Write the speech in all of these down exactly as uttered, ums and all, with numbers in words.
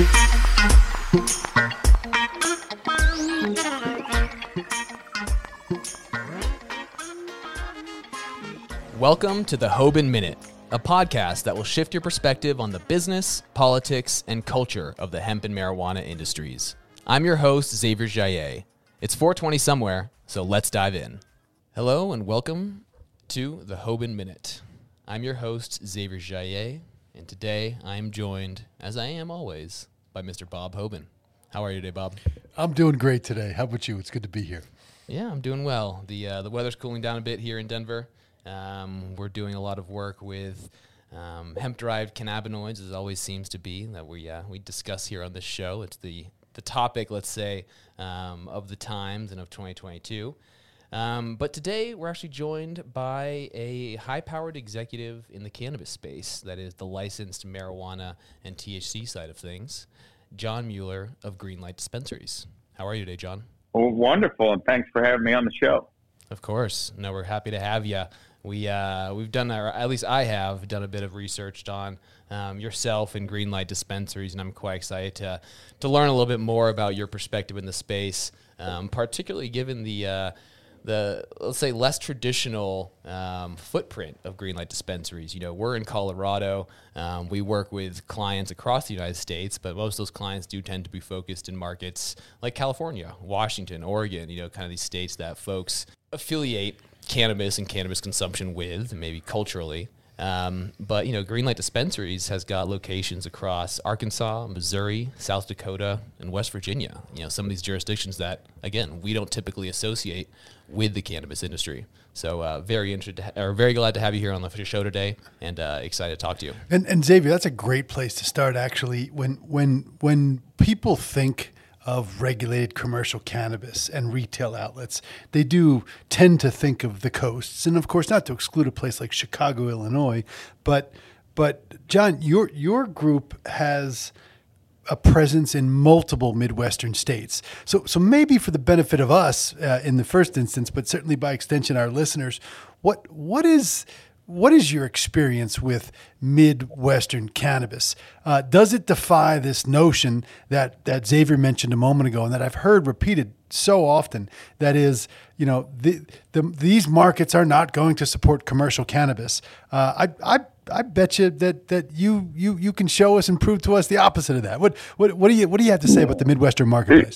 Welcome to the Hoban Minute, a podcast that will shift your perspective on the business, politics, and culture of the hemp and marijuana industries. I'm your host, Xavier Jaillet. It's four twenty somewhere, so let's dive in. Hello and welcome to the Hoban Minute. I'm your host, Xavier Jaillet, and today I am joined, as I am always, by Mister Bob Hoban. How are you today, Bob? I'm doing great today. How about you? It's good to be here. Yeah, I'm doing well. The uh, the weather's cooling down a bit here in Denver. Um, we're doing a lot of work with um, hemp-derived cannabinoids, as it always seems to be, that we uh, we discuss here on this show. It's the, the topic, let's say, um, of the times and of twenty twenty-two. Um, but today, we're actually joined by a high-powered executive in the cannabis space, that is the licensed marijuana and T H C side of things, John Mueller of Greenlight Dispensaries. How are you today, John? Well, wonderful, and thanks for having me on the show. Of course. No, we're happy to have you. We, uh, we've done, our, at least I have, done a bit of research on um, yourself and Greenlight Dispensaries, and I'm quite excited to to learn a little bit more about your perspective in the space, um, particularly given the, uh, the let's say, less traditional um, footprint of Greenlight Dispensaries. You know, we're in Colorado. Um, we work with clients across the United States, but most of those clients do tend to be focused in markets like California, Washington, Oregon, you know, kind of these states that folks affiliate cannabis and cannabis consumption with, maybe culturally. Um, but, you know, Greenlight Dispensaries has got locations across Arkansas, Missouri, South Dakota, and West Virginia. You know, some of these jurisdictions that, again, we don't typically associate with the cannabis industry. So uh, very interested, to ha- or very glad to have you here on the show today, and uh, excited to talk to you. And, and Xavier, that's a great place to start, actually. When when when people think of regulated commercial cannabis and retail outlets, they do tend to think of the coasts, and of course, not to exclude a place like Chicago, Illinois, but but John, your your group has a presence in multiple Midwestern states. So so maybe for the benefit of us uh, in the first instance, but certainly by extension our listeners, what what is What is your experience with Midwestern cannabis? Uh, does it defy this notion that, that Xavier mentioned a moment ago and that I've heard repeated so often, that is, you know, the, the, these markets are not going to support commercial cannabis? Uh, I, I, I bet you that, that you, you, you can show us and prove to us the opposite of that. What, what, what do you, what do you have to say about the Midwestern marketplace?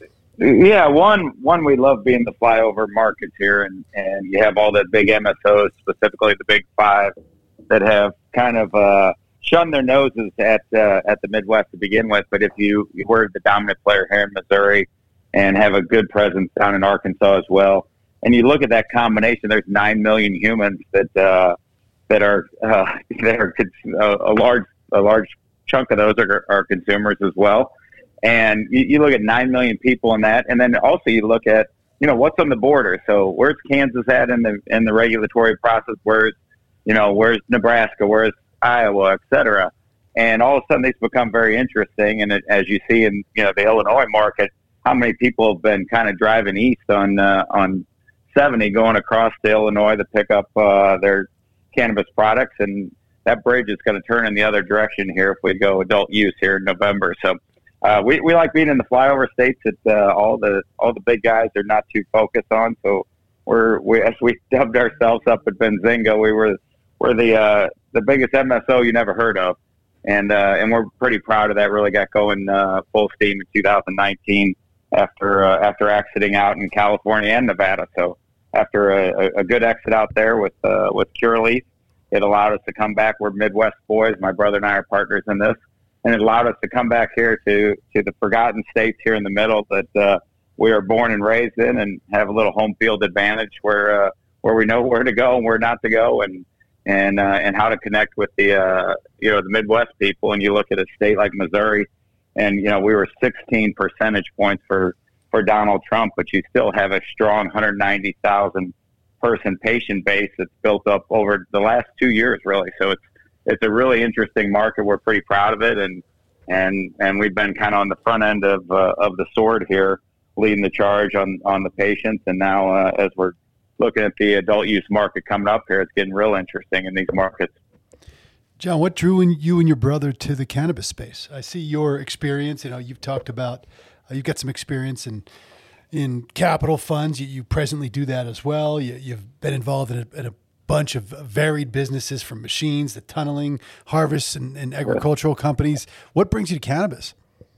Yeah, one, one we love being the flyover markets here, and, and you have all the big M S Os, specifically the big five, that have kind of uh, shunned their noses at uh, at the Midwest to begin with. But if you, you were the dominant player here in Missouri and have a good presence down in Arkansas as well, and you look at that combination, there's nine million humans that uh, that are uh, that are a, a large a large chunk of those are, are consumers as well. And you, you look at nine million people in that, and then also you look at, you know, what's on the border. So where's Kansas at in the in the regulatory process? Where's, you know, where's Nebraska? Where's Iowa, et cetera? And all of a sudden these become very interesting. And it, as you see in, you know, the Illinois market, how many people have been kind of driving east on uh, on seventy going across to Illinois to pick up uh, their cannabis products, and that bridge is going to turn in the other direction here if we go adult use here in November. So. Uh, we, we like being in the flyover states that uh, all the all the big guys are not too focused on. So we're we as we dubbed ourselves up at Benzinga, we were we're the uh, the biggest M S O you never heard of, and uh, and we're pretty proud of that. Really got going uh, full steam in two thousand nineteen after uh, after exiting out in California and Nevada. So after a, a good exit out there with uh, with Curaleaf, it allowed us to come back. We're Midwest boys. My brother and I are partners in this. And it allowed us to come back here to, to the forgotten states here in the middle that uh, we are born and raised in, and have a little home field advantage where uh, where we know where to go and where not to go, and and uh, and how to connect with the uh, you know the Midwest people. And you look at a state like Missouri, and you know we were sixteen percentage points for, for Donald Trump, but you still have a strong one hundred ninety thousand person patient base that's built up over the last two years, really. So it's It's a really interesting market. We're pretty proud of it, and and and we've been kind of on the front end of uh, of the sword here, leading the charge on, on the patients. And now, uh, as we're looking at the adult use market coming up here, it's getting real interesting in these markets. John, what drew in you and your brother to the cannabis space? I see your experience. You know, you've talked about uh, you've got some experience in in capital funds. You, you presently do that as well. You, you've been involved in a, in a bunch of varied businesses, from machines to tunneling, harvests, and, and agricultural companies. What brings you to cannabis?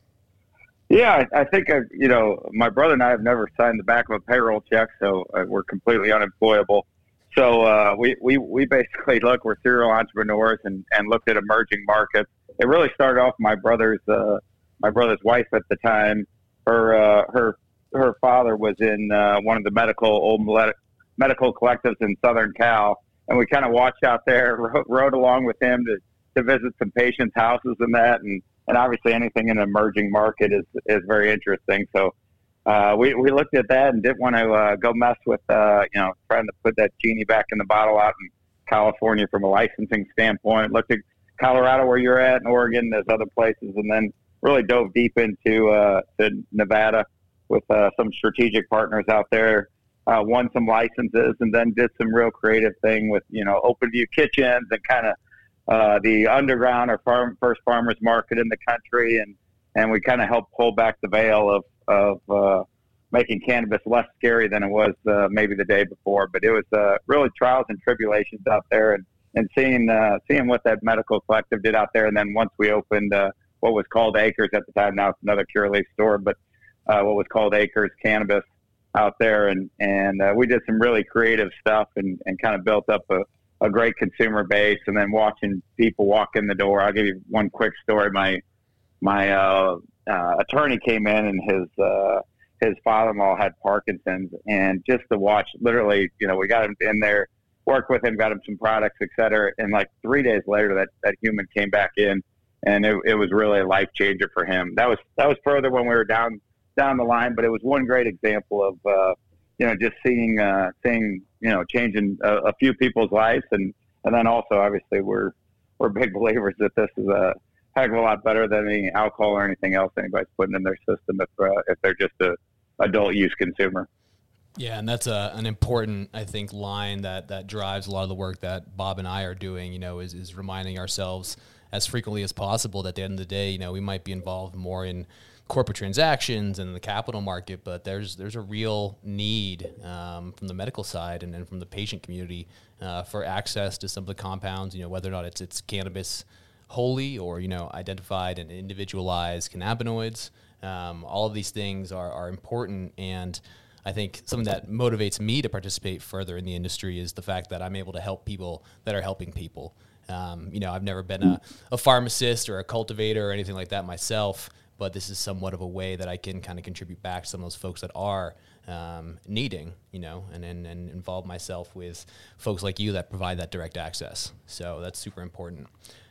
Yeah, I, I think, I, you know, my brother and I have never signed the back of a payroll check, so uh, we're completely unemployable. So uh, we, we, we basically, look, we're serial entrepreneurs and, and looked at emerging markets. It really started off my brother's uh, my brother's wife at the time. Her uh, her her father was in uh, one of the medical old medical collectives in Southern Cal, and we kind of watched out there, rode, rode along with him to, to visit some patients' houses and that, and, and obviously anything in an emerging market is is very interesting. So uh, we we looked at that and didn't want to uh, go mess with uh, you know trying to put that genie back in the bottle out in California from a licensing standpoint. Looked at Colorado where you're at, and Oregon, there's other places, and then really dove deep into uh, to Nevada with uh, some strategic partners out there. Uh, won some licenses, and then did some real creative thing with, you know, open view kitchens and kind of uh, the underground or farm, first farmers market in the country. And, and we kind of helped pull back the veil of, of uh, making cannabis less scary than it was uh, maybe the day before. But it was uh, really trials and tribulations out there, and, and seeing, uh, seeing what that medical collective did out there. And then once we opened uh, what was called Acres at the time, now it's another Curaleaf store, but uh, what was called Acres Cannabis out there, and and uh, we did some really creative stuff and, and kind of built up a, a great consumer base. And then watching people walk in the door, I'll give you one quick story. My my uh, uh, attorney came in, and his uh, his father-in-law had Parkinson's, and just to watch, literally, you know, we got him in there, worked with him, got him some products, et cetera. And like three days later, that, that human came back in, and it, it was really a life changer for him. That was that was further when we were down. down the line, but it was one great example of, uh, you know, just seeing, uh, seeing, you know, changing a, a few people's lives. And, and then also, obviously, we're, we're big believers that this is a heck of a lot better than any alcohol or anything else anybody's putting in their system if, uh, if they're just a adult use consumer. Yeah, and that's a, an important, I think, line that, that drives a lot of the work that Bob and I are doing, you know, is, is reminding ourselves as frequently as possible that at the end of the day, you know, we might be involved more in corporate transactions and the capital market, but there's there's a real need um, from the medical side and then from the patient community uh, for access to some of the compounds, you know, whether or not it's it's cannabis wholly or, you know, identified and individualized cannabinoids. Um, all of these things are, are important, and I think something that motivates me to participate further in the industry is the fact that I'm able to help people that are helping people. Um, you know, I've never been a, a pharmacist or a cultivator or anything like that myself, but this is somewhat of a way that I can kind of contribute back to some of those folks that are um, needing, you know, and, and, and involve myself with folks like you that provide that direct access. So that's super important.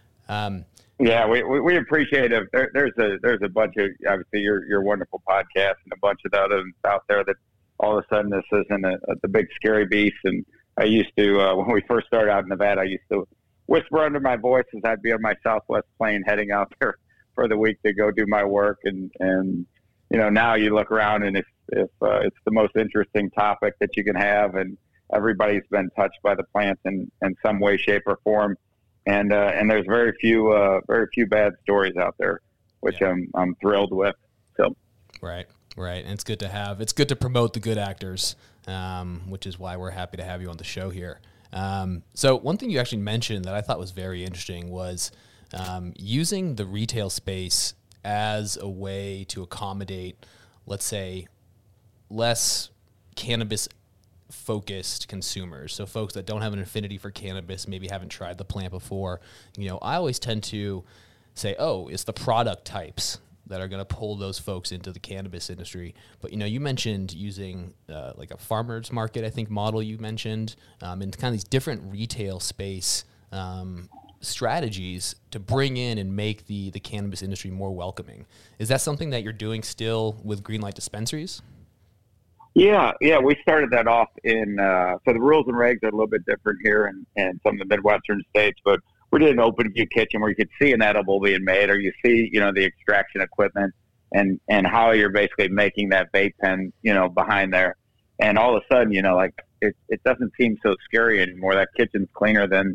Um, yeah, we, we, we appreciate it. There, there's a there's a bunch of, obviously, your your wonderful podcast and a bunch of the others out there that all of a sudden this isn't a, a, the big scary beast. And I used to, uh, when we first started out in Nevada, I used to whisper under my voice as I'd be on my Southwest plane heading out there for the week to go do my work. And, and, you know, now you look around, and if, if uh, it's the most interesting topic that you can have, and everybody's been touched by the plants in, in some way, shape, or form. And, uh, and there's very few, uh, very few bad stories out there, which yeah. I'm, I'm thrilled with. So, right. Right. And it's good to have, it's good to promote the good actors, um, which is why we're happy to have you on the show here. Um, so one thing you actually mentioned that I thought was very interesting was um, using the retail space as a way to accommodate, let's say, less cannabis focused consumers. So folks that don't have an affinity for cannabis, maybe haven't tried the plant before. You know, I always tend to say, oh, it's the product types that are going to pull those folks into the cannabis industry. But, you know, you mentioned using uh, like a farmer's market, I think, model you mentioned, um, and kind of these different retail space um, strategies to bring in and make the, the cannabis industry more welcoming. Is that something that you're doing still with Greenlight dispensaries? Yeah, yeah, we started that off in, uh, so the rules and regs are a little bit different here in, in some of the Midwestern states, but we did an open view kitchen where you could see an edible being made, or you see, you know, the extraction equipment and, and how you're basically making that vape pen, you know, behind there. And all of a sudden, you know, like it, it doesn't seem so scary anymore. That kitchen's cleaner than,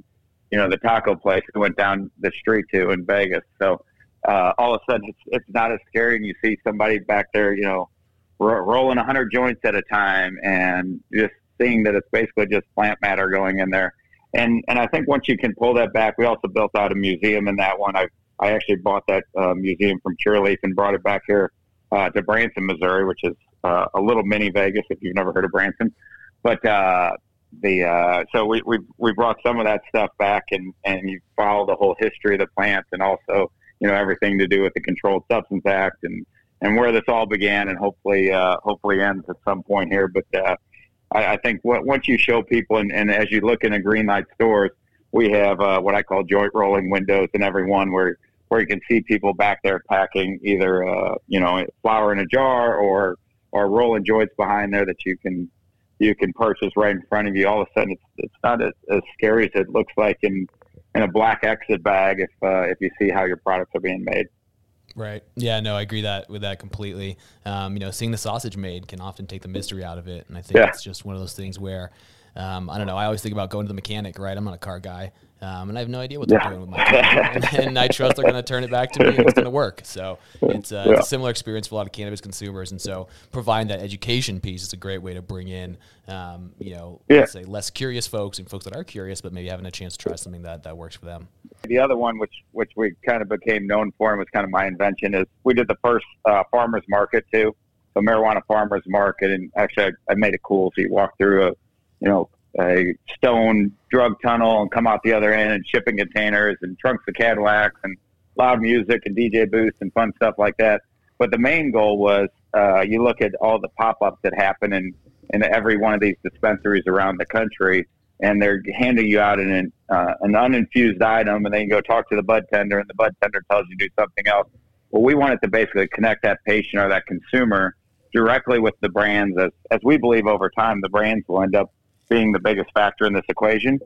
you know, the taco place we went down the street to in Vegas. So uh, all of a sudden, it's it's not as scary, and you see somebody back there, you know, ro- rolling a hundred joints at a time, and just seeing that it's basically just plant matter going in there. And and I think once you can pull that back, we also built out a museum in that one. I I actually bought that uh, museum from Curaleaf and brought it back here uh, to Branson, Missouri, which is uh, a little mini Vegas if you've never heard of Branson. But uh, the uh, so we we we brought some of that stuff back, and and you follow the whole history of the plants, and also you know everything to do with the Controlled Substance Act and and where this all began, and hopefully uh, hopefully ends at some point here. But uh, I, I think what, once you show people, and, and as you look in the Greenlight stores, we have uh, what I call joint rolling windows in every one, where where you can see people back there packing either uh, you know flour in a jar or or rolling joints behind there that you can you can purchase right in front of you. All of a sudden, it's it's not as, as scary as it looks like in in a black exit bag if uh, if you see how your products are being made. Right. Yeah, no, I agree that with that completely. Um, you know, seeing the sausage made can often take the mystery out of it. And I think Yeah. it's just one of those things where, um, I don't know, I always think about going to the mechanic, right? I'm not a car guy. Um, and I have no idea what they're Yeah. doing with my car. and, and I trust they're going to turn it back to me and it's going to work. So it's, uh, Yeah. it's a similar experience for a lot of cannabis consumers. And so providing that education piece is a great way to bring in, um, you know, Yeah. let's say less curious folks and folks that are curious, but maybe having a chance to try something that, that works for them. The other one, which which we kind of became known for and was kind of my invention, is we did the first uh, farmers market too. So marijuana farmers market, and actually I, I made it cool. So you walk through a, you know, a stone drug tunnel and come out the other end, and shipping containers and trunks of Cadillacs and loud music and D J booths and fun stuff like that. But the main goal was uh, you look at all the pop-ups that happen in, in every one of these dispensaries around the country, and they're handing you out an uh, an uninfused item, and then you go talk to the bud tender, and the bud tender tells you to do something else. Well, we wanted to basically connect that patient or that consumer directly with the brands, as, as we believe over time the brands will end up being the biggest factor in this equation.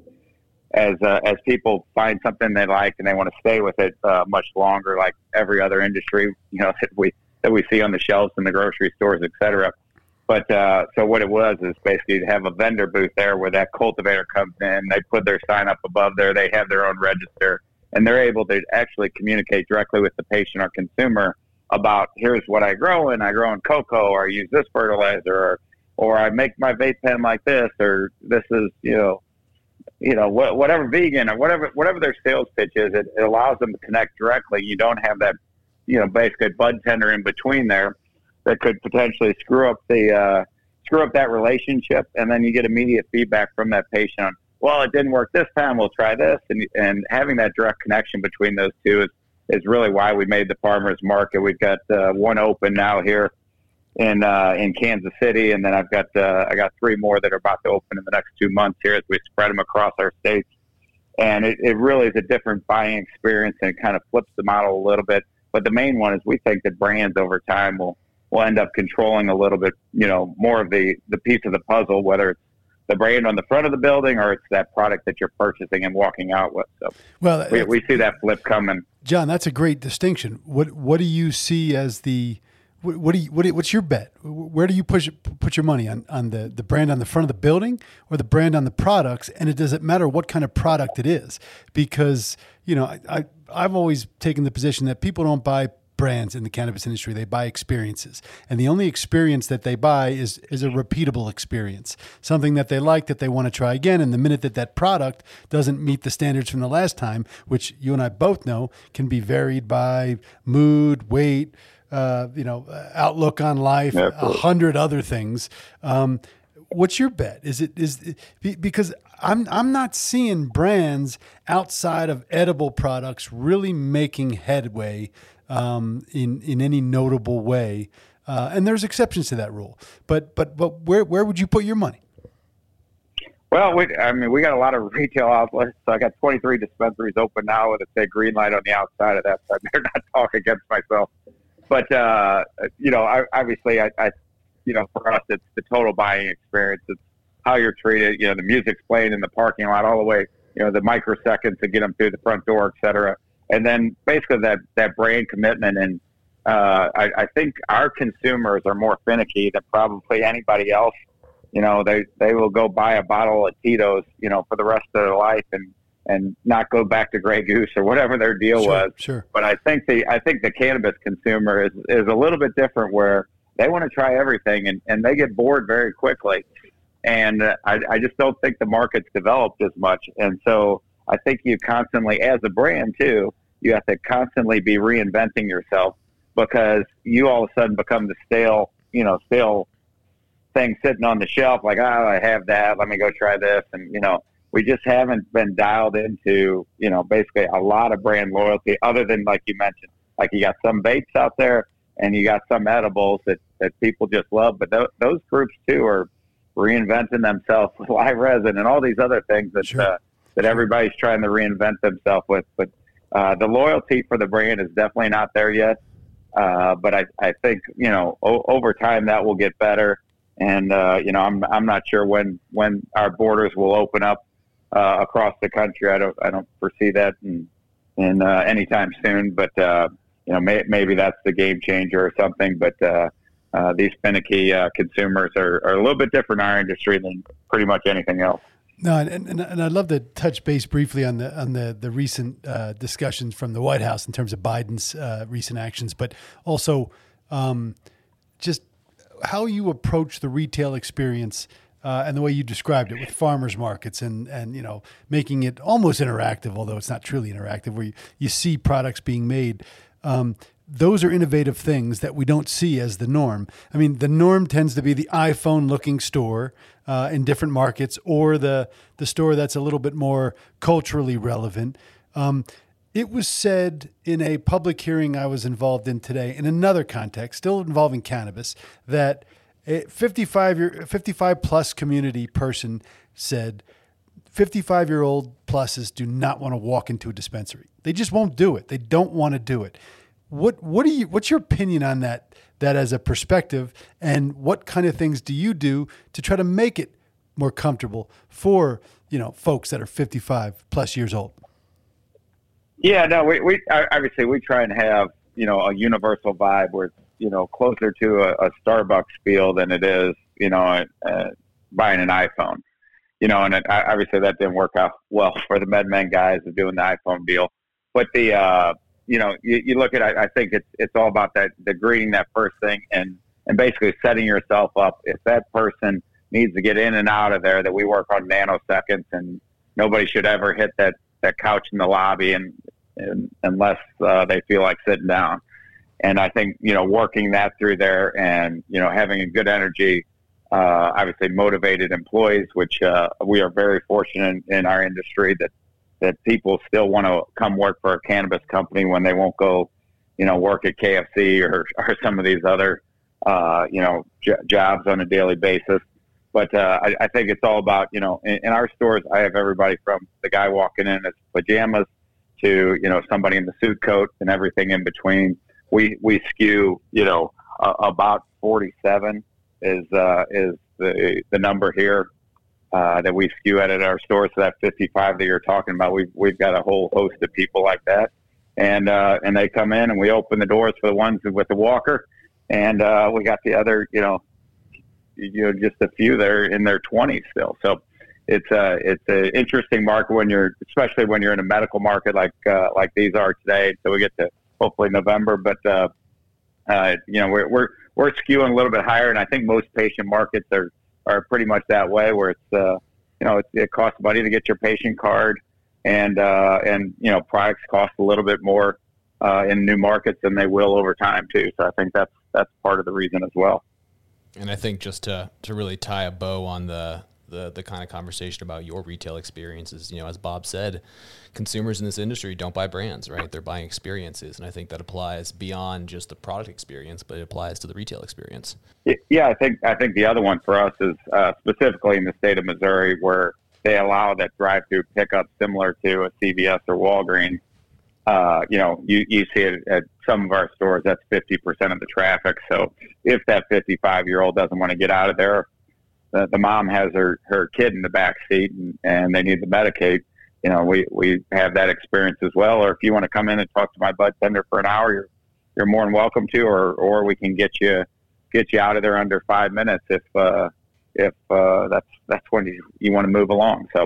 As uh, as people find something they like and they want to stay with it uh, much longer, like every other industry, you know, that we that we see on the shelves in the grocery stores, et cetera. But uh, so what it was is basically to have a vendor booth there where that cultivator comes in, they put their sign up above there, they have their own register, and they're able to actually communicate directly with the patient or consumer about, here's what I grow in, I grow in cocoa, or I use this fertilizer, or, or I make my vape pen like this, or this is, you know, you know, wh- whatever vegan or whatever, whatever their sales pitch is, it, it allows them to connect directly. You don't have that, you know, basically bud tender in between there that could potentially screw up the uh, screw up that relationship, and then you get immediate feedback from that patient on, well, it didn't work this time, we'll try this, and and having that direct connection between those two is, is really why we made the farmers market. We've got uh, one open now here in uh, in Kansas City, and then I've got uh, I got three more that are about to open in the next two months here as we spread them across our states. And it, it really is a different buying experience, and it kind of flips the model a little bit. But the main one is we think that brands over time will will end up controlling a little bit, you know, more of the, the piece of the puzzle, whether it's the brand on the front of the building or it's that product that you're purchasing and walking out with. So Well, we, we see that flip coming. John, that's a great distinction. What what do you see as the what, what do you what do, what's your bet? Where do you push put your money on on the the brand on the front of the building or the brand on the products? And it doesn't matter what kind of product it is, because you know I, I I've always taken the position that people don't buy brands in the cannabis industry. They buy experiences, and the only experience that they buy is is a repeatable experience, something that they like, that they want to try again. And the minute that that product doesn't meet the standards from the last time, which you and I both know can be varied by mood, weight, uh, you know, outlook on life, a Absolutely. hundred other things. Um, what's your bet? Is it is it, because I'm I'm not seeing brands outside of edible products really making headway um, in in any notable way, uh, and there's exceptions to that rule. But but but where where would you put your money? Well, we, I mean, we got a lot of retail outlets. So I got twenty-three dispensaries open now with a big green light on the outside of that. So I better not talk against myself. But, uh, you know, I, obviously, I, I, you know, for us, it's the total buying experience. It's how you're treated. You know, the music's playing in the parking lot all the way, you know, the microseconds to get them through the front door, et cetera. And then basically that, that brand commitment. And uh, I, I think our consumers are more finicky than probably anybody else. You know, they, they will go buy a bottle of Tito's, you know, for the rest of their life and, and not go back to Grey Goose or whatever their deal sure, was. Sure. But I think the I think the cannabis consumer is, is a little bit different, where they want to try everything, and, and they get bored very quickly. And uh, I, I just don't think the market's developed as much. And so I think you constantly, as a brand too, you have to constantly be reinventing yourself, because you all of a sudden become the stale, you know, stale thing sitting on the shelf. Like, oh, I have that. Let me go try this. And, you know, we just haven't been dialed into, you know, basically a lot of brand loyalty, other than, like you mentioned, like you got some vapes out there and you got some edibles that, that people just love. But th- those groups too are reinventing themselves with live resin and all these other things that, Sure. uh, that everybody's trying to reinvent themselves with. But uh, the loyalty for the brand is definitely not there yet. Uh, but I, I think, you know, o- over time that will get better. And, uh, you know, I'm, I'm not sure when, when our borders will open up uh, across the country. I don't, I don't foresee that in, in uh, anytime soon, but, uh, you know, may, maybe that's the game changer or something. But uh, uh, these finicky uh, consumers are, are a little bit different in our industry than pretty much anything else. No, and, and and I'd love to touch base briefly on the on the the recent uh, discussions from the White House in terms of Biden's uh, recent actions, but also um, just how you approach the retail experience uh, and the way you described it with farmers markets and and you know making it almost interactive, although it's not truly interactive, where you, you see products being made. Um, Those are innovative things that we don't see as the norm. I mean, the norm tends to be the iPhone-looking store uh, in different markets, or the the store that's a little bit more culturally relevant. Um, it was said in a public hearing I was involved in today, in another context, still involving cannabis, that a fifty-five year, fifty-five plus community person said fifty-five-year-old pluses do not want to walk into a dispensary. They just won't do it. They don't want to do it. What what do you what's your opinion on that that as a perspective, and what kind of things do you do to try to make it more comfortable for, you know, folks that are fifty-five plus years old? Yeah, no, we, we obviously we try and have, you know, a universal vibe where it's, you know, closer to a, a Starbucks feel than it is, you know, uh, buying an iPhone, you know, and it, obviously that didn't work out well for the MedMen guys of doing the iPhone deal, but the uh, you know, you, you look at it, I think it's it's all about that, the greeting that first thing, and, and basically setting yourself up. If that person needs to get in and out of there, that we work on nanoseconds, and nobody should ever hit that, that couch in the lobby and, and unless uh, they feel like sitting down. And I think, you know, working that through there and, you know, having a good energy, uh, obviously motivated employees, which uh, we are very fortunate in our industry that, that people still want to come work for a cannabis company when they won't go, you know, work at K F C or, or some of these other, uh, you know, j- jobs on a daily basis. But uh, I, I think it's all about, you know, in, in our stores, I have everybody from the guy walking in his pajamas to, you know, somebody in the suit coat and everything in between. We, we skew, you know, uh, about forty-seven is, uh, is the, the number here. Uh, that we skew at at our stores. So that fifty-five that you're talking about, we've, we've got a whole host of people like that. And, uh, and they come in and we open the doors for the ones with the walker. And, uh, we got the other, you know, you know, just a few that are in their twenties still. So it's a, it's an interesting market when you're, especially when you're in a medical market like, uh, like these are today. So we get to hopefully November, but, uh, uh, you know, we're, we're, we're skewing a little bit higher. And I think most patient markets are, are pretty much that way, where it's, uh, you know, it, it costs money to get your patient card, and, uh, and, you know, products cost a little bit more, uh, in new markets than they will over time too. So I think that's, that's part of the reason as well. And I think just to, to really tie a bow on the, the, the kind of conversation about your retail experiences, you know, as Bob said, consumers in this industry don't buy brands, right? They're buying experiences. And I think that applies beyond just the product experience, but it applies to the retail experience. Yeah, I think I think the other one for us is uh, specifically in the state of Missouri, where they allow that drive-through pickup similar to a C V S or Walgreens. Uh, you know, you, you see it at some of our stores, that's fifty percent of the traffic. So if that fifty-five-year-old doesn't want to get out of there, the, the mom has her, her kid in the back seat and, and they need to medicate, you know, we, we have that experience as well. Or if you want to come in and talk to my bud tender for an hour, you're, you're more than welcome to, or, or we can get you, get you out of there under five minutes if, uh, if, uh, that's, that's when you, you want to move along. So,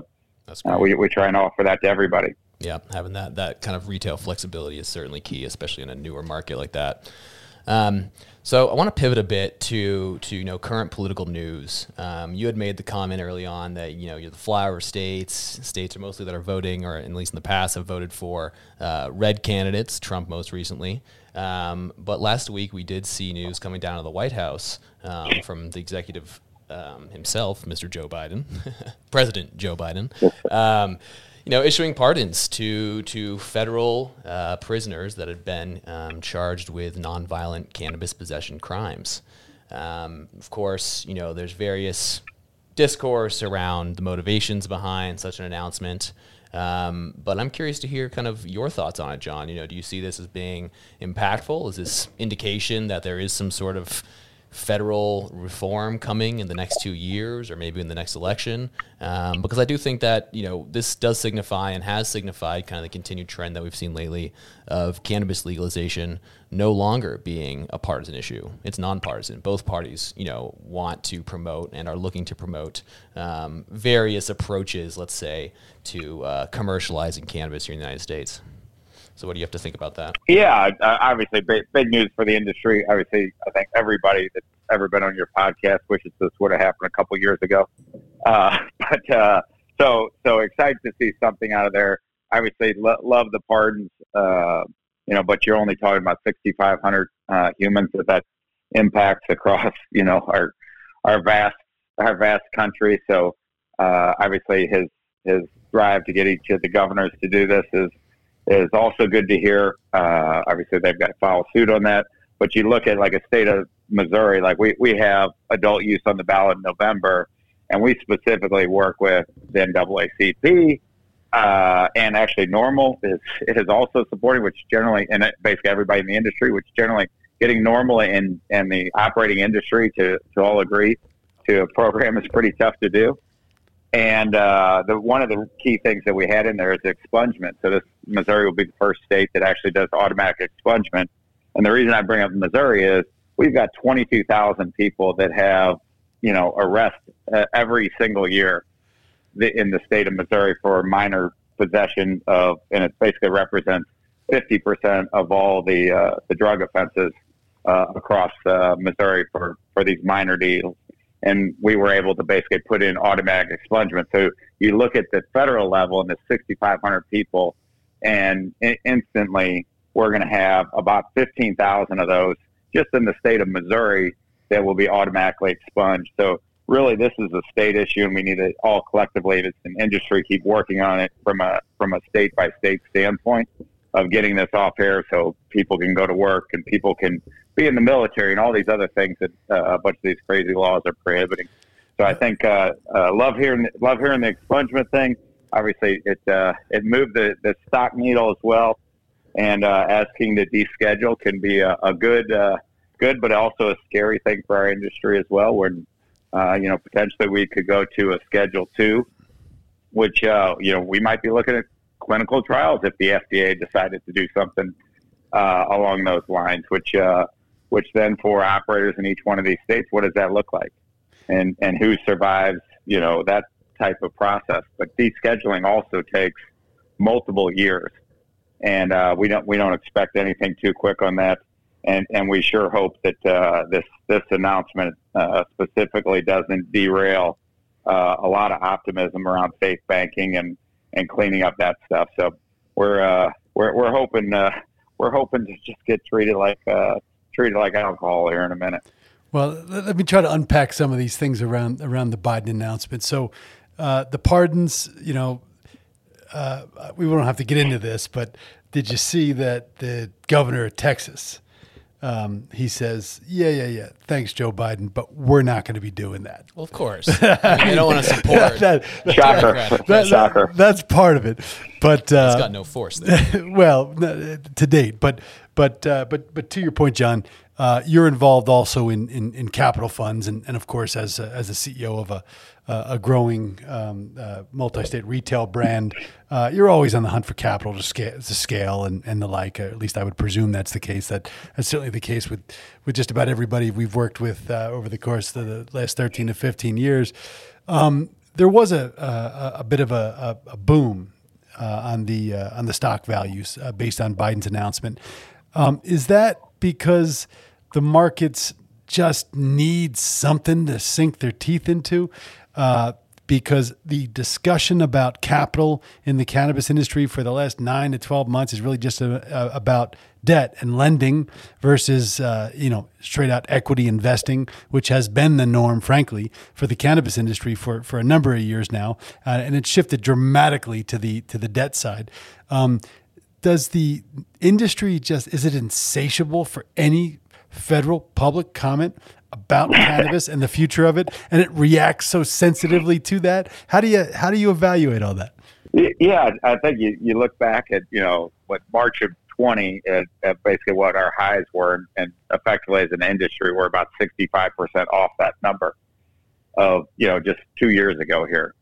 That's great. Uh, we we try and offer that to everybody. Yeah, having that that kind of retail flexibility is certainly key, especially in a newer market like that. Um, so I want to pivot a bit to to you know current political news. Um, you had made the comment early on that you know you're the flyover states. States are mostly that are voting, or at least in the past have voted for uh, red candidates. Trump most recently. Um, but last week we did see news coming down to the White House um, from the executive um, himself, Mister Joe Biden, President Joe Biden. Um, You know, issuing pardons to to federal uh, prisoners that had been um, charged with nonviolent cannabis possession crimes. Um, of course, you know, there's various discourse around the motivations behind such an announcement. Um, but I'm curious to hear kind of your thoughts on it, John. You know, do you see this as being impactful? Is this indication that there is some sort of federal reform coming in the next two years or maybe in the next election? Um, because I do think that, you know, this does signify and has signified kind of the continued trend that we've seen lately of cannabis legalization no longer being a partisan issue. It's nonpartisan. Both parties, you know, want to promote and are looking to promote um, various approaches, let's say, to uh, commercializing cannabis here in the United States. So what do you have to think about that? Yeah, uh, obviously, big, big news for the industry. Obviously, I think everybody that's ever been on your podcast wishes this would have happened a couple years ago. Uh, but uh, so so excited to see something out of there. Obviously, lo- love the pardons, uh, you know, but you're only talking about sixty-five hundred uh, humans that that impacts across, you know, our our vast our vast country. So uh, obviously, his his drive to get each of the governors to do this is. is also good to hear. Uh, obviously, they've got to file suit on that. But you look at like a state of Missouri, like we, we have adult use on the ballot in November, and we specifically work with the N double A C P, uh, and actually NORML is, is also supporting, which generally, and basically everybody in the industry, which generally getting NORML and, and the operating industry to, to all agree to a program is pretty tough to do. And uh, the one of the key things that we had in there is expungement. So this Missouri will be the first state that actually does automatic expungement. And the reason I bring up Missouri is we've got twenty-two thousand people that have, you know, arrest uh, every single year in the state of Missouri for minor possession of, and it basically represents fifty percent of all the uh, the drug offenses uh, across uh, Missouri for, for these minor deals. And we were able to basically put in automatic expungement. So you look at the federal level and the sixty-five hundred people, and in- instantly we're going to have about fifteen thousand of those just in the state of Missouri that will be automatically expunged. So really this is a state issue, and we need to all collectively, as an industry, keep working on it from a from a state-by-state standpoint of getting this off air so people can go to work and people can be in the military and all these other things that uh, a bunch of these crazy laws are prohibiting. So I think uh, uh, love hearing love hearing the expungement thing. Obviously, it uh, it moved the, the stock needle as well, and uh, asking to deschedule can be a, a good uh, good, but also a scary thing for our industry as well. When uh, you know potentially we could go to a Schedule Two, which uh, you know we might be looking at clinical trials if the F D A decided to do something uh, along those lines, which. Uh, which then for operators in each one of these states, what does that look like? And and who survives, you know, that type of process. But descheduling also takes multiple years. And uh, we don't we don't expect anything too quick on that. And and we sure hope that uh, this this announcement uh, specifically doesn't derail uh, a lot of optimism around safe banking and, and cleaning up that stuff. So we're uh, we're we're hoping uh, we're hoping to just get treated like uh, treated like alcohol here in a minute. Well, let me try to unpack some of these things around around the Biden announcement. So uh, the pardons, you know, uh, we won't have to get into this, but did you see that the governor of Texas, um, he says, yeah, yeah, yeah, thanks, Joe Biden, but we're not going to be doing that. Well, of course. I mean, they don't want to support. that, that, Shocker. that, that, Shocker. That's part of it. But uh, it's got no force there. well, to date. But but uh, but but to your point, John, uh, you're involved also in, in, in capital funds, and, and of course, as a, as a C E O of a a growing um, uh, multi-state retail brand, uh, you're always on the hunt for capital to scale, to scale and, and the like. At least I would presume that's the case. That that's certainly the case with, with just about everybody we've worked with uh, over the course of the last thirteen to fifteen years. Um, there was a a, a bit of a, a, a boom uh, on the uh, on the stock values uh, based on Biden's announcement. Um, is that because the markets just need something to sink their teeth into? Uh, because the discussion about capital in the cannabis industry for the last nine to twelve months is really just a, a, about debt and lending versus, uh, you know, straight out equity investing, which has been the norm, frankly, for the cannabis industry for, for a number of years now. Uh, and it's shifted dramatically to the, to the debt side. Um, does the industry just, is it insatiable for any federal public comment about cannabis and the future of it, and it reacts so sensitively to that? How do you how do you evaluate all that? Yeah, I think you, you look back at, you know, what March of twenty, at, at basically what our highs were, and effectively as an industry, we're about sixty-five percent off that number of, you know, just two years ago here.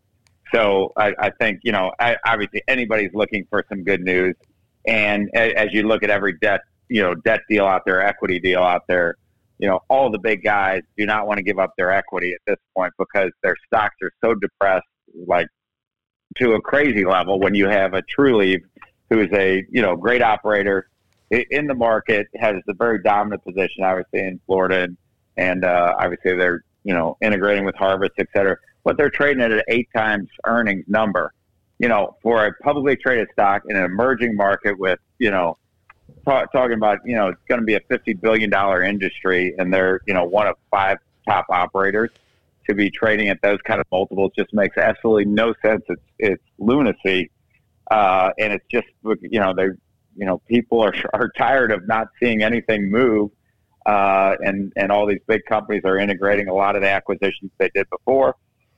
So I, I think, you know, I, obviously anybody's looking for some good news, and as, as you look at every debt, you know, debt deal out there, equity deal out there, you know, all the big guys do not want to give up their equity at this point because their stocks are so depressed, like to a crazy level, when you have a Trulieve who's a, you know, great operator in the market, has a very dominant position, obviously, in Florida. And, and uh, obviously they're, you know, integrating with Harvest, et cetera. But they're trading at an eight times earnings number, you know, for a publicly traded stock in an emerging market with, you know, talking about, you know, it's going to be a fifty billion dollars industry, and they're, you know, one of five top operators. To be trading at those kind of multiples just makes absolutely no sense. It's it's lunacy, uh, and it's just, you know, they, you know, people are are tired of not seeing anything move, uh, and and all these big companies are integrating a lot of the acquisitions they did before,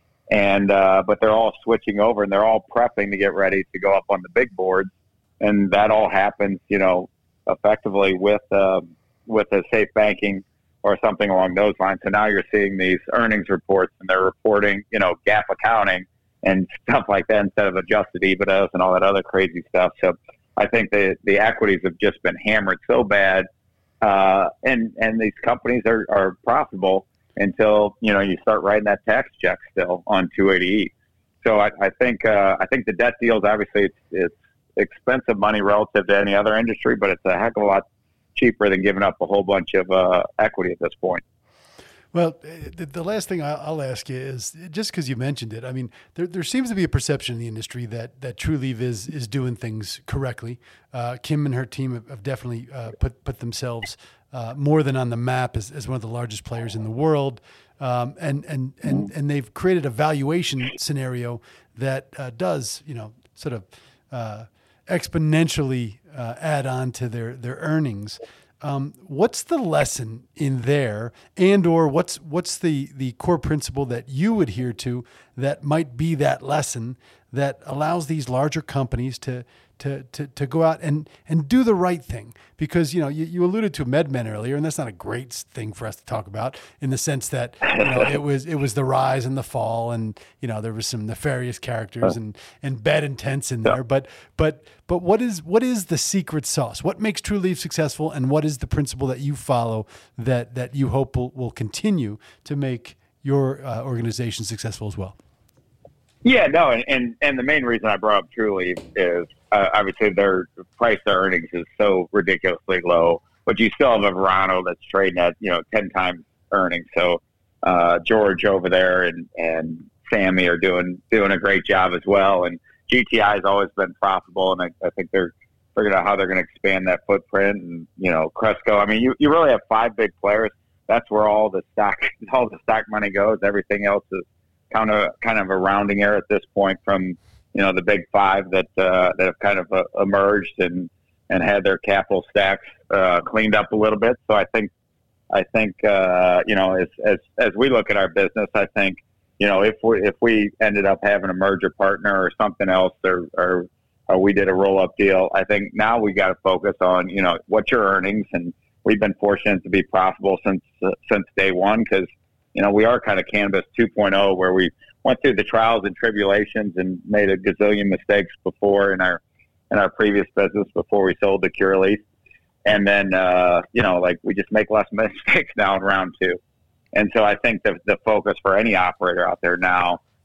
and uh, but they're all switching over, and they're all prepping to get ready to go up on the big boards, and that all happens, you know, effectively with uh, with a safe banking or something along those lines. So now you're seeing these earnings reports, and they're reporting, you know, GAAP accounting and stuff like that instead of adjusted EBITDAs and all that other crazy stuff. So I think the the equities have just been hammered so bad, uh, and and these companies are, are profitable until, you know, you start writing that tax check still on two eighty E. So I, I think uh, I think the debt deals, obviously it's, it's expensive money relative to any other industry, but it's a heck of a lot cheaper than giving up a whole bunch of uh, equity at this point. Well, the, the last thing I'll ask you is, just because you mentioned it, I mean, there, there seems to be a perception in the industry that that Trulieve is is doing things correctly. Uh, Kim and her team have, have definitely uh, put put themselves uh, more than on the map as, as one of the largest players in the world, um, and and and and they've created a valuation scenario that uh, does, you know, sort of uh, exponentially uh, add on to their their earnings. Um, what's the lesson in there, and or what's what's the the core principle that you adhere to that might be that lesson that allows these larger companies to to to, to go out and, and do the right thing? Because, you know, you, you alluded to MedMen earlier, and that's not a great thing for us to talk about, in the sense that, you know, it was it was the rise and the fall, and, you know, there was some nefarious characters and, and bad intents in there. But but but what is what is the secret sauce? What makes Trulieve successful, and what is the principle that you follow that that you hope will, will continue to make your uh, organization successful as well? Yeah, no, and, and, and the main reason I brought up Trulieve is uh, obviously their price to earnings is so ridiculously low, but you still have a Verano that's trading at, you know, ten times earnings. So uh, George over there and, and Sammy are doing doing a great job as well. And G T I has always been profitable, and I, I think they're figuring out how they're going to expand that footprint. And, you know, Cresco, I mean, you, you really have five big players. That's where all the stock all the stock money goes. Everything else is kind of kind of a rounding error at this point from, you know, the big five that uh, that have kind of uh, emerged and, and had their capital stacks uh, cleaned up a little bit. So I think I think uh, you know, as as as we look at our business, I think, you know, if we if we ended up having a merger partner or something else, or or, or we did a roll up deal, I think now we got to focus on, you know, what's your earnings, and we've been fortunate to be profitable since uh, since day one, because, you know, we are kind of cannabis two point oh, where we went through the trials and tribulations and made a gazillion mistakes before in our in our previous business before we sold to Curaleaf. And then, uh, you know, like, we just make less mistakes now in round two. And so I think the, the focus for any operator out there now,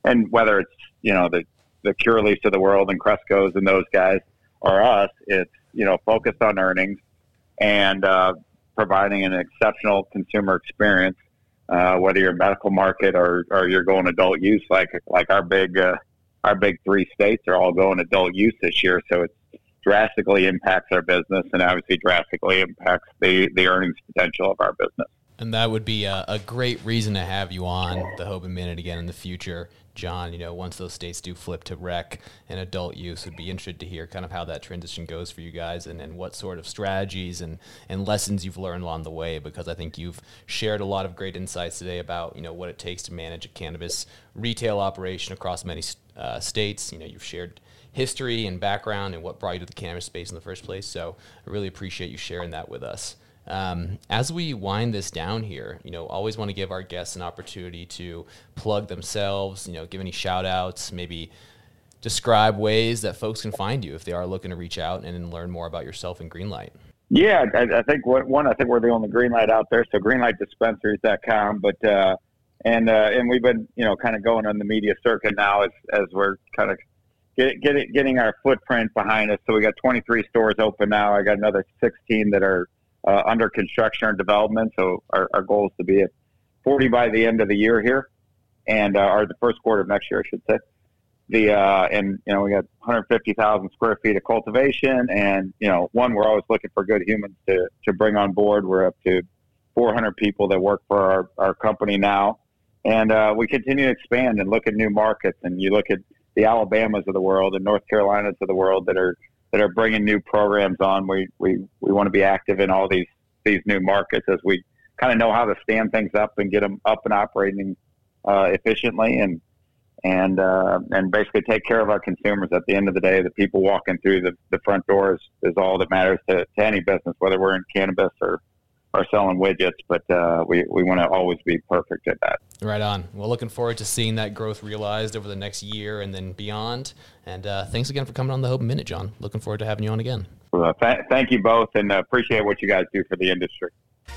and whether it's, you know, the, the Curaleafs of the world and Cresco's and those guys or us, it's, you know, focused on earnings and uh, providing an exceptional consumer experience, uh, whether you're medical market or, or you're going adult use, like, like our big, uh, our big three states are all going adult use this year. So it drastically impacts our business and obviously drastically impacts the, the earnings potential of our business. And that would be a, a great reason to have you on the Hoban Minute again in the future, John. You know, once those states do flip to rec and adult use, would be interested to hear kind of how that transition goes for you guys and, and what sort of strategies and, and lessons you've learned along the way, because I think you've shared a lot of great insights today about, you know, what it takes to manage a cannabis retail operation across many uh, states. You know, you've shared history and background and what brought you to the cannabis space in the first place. So I really appreciate you sharing that with us. Um, as we wind this down here, you know, always want to give our guests an opportunity to plug themselves, you know, give any shout outs, maybe describe ways that folks can find you if they are looking to reach out and learn more about yourself and Greenlight. Yeah, I, I think what, one, I think we're the only Greenlight out there. So greenlight dispensaries dot com, but, uh, and, uh, and we've been, you know, kind of going on the media circuit now as, as we're kind of get, get it, getting our footprint behind us. So we got twenty-three stores open now. I got another sixteen that are, Uh, under construction or development. So our, our goal is to be at forty by the end of the year here, and uh, or the first quarter of next year, I should say. The uh, and you know we got one hundred fifty thousand square feet of cultivation, and you know one we're always looking for good humans to to bring on board. We're up to four hundred people that work for our, our company now, and uh, we continue to expand and look at new markets. And you look at the Alabamas of the world and North Carolinas of the world that are that are bringing new programs on. We, we, we want to be active in all these, these new markets as we kind of know how to stand things up and get them up and operating uh, efficiently and, and, uh, and basically take care of our consumers. At the end of the day, the people walking through the, the front doors is all that matters to, to any business, whether we're in cannabis or, or selling widgets, but uh, we, we want to always be perfect at that. Right on. Well, looking forward to seeing that growth realized over the next year and then beyond. And uh, thanks again for coming on the Hoban Minute, John. Looking forward to having you on again. Well, th- thank you both, and uh, appreciate what you guys do for the industry.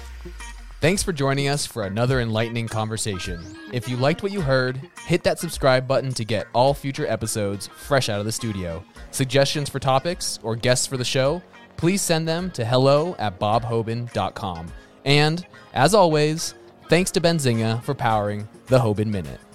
Thanks for joining us for another enlightening conversation. If you liked what you heard, hit that subscribe button to get all future episodes fresh out of the studio. Suggestions for topics or guests for the show, please send them to hello at bob hoban dot com. And, as always, thanks to Benzinga for powering the Hoban Minute.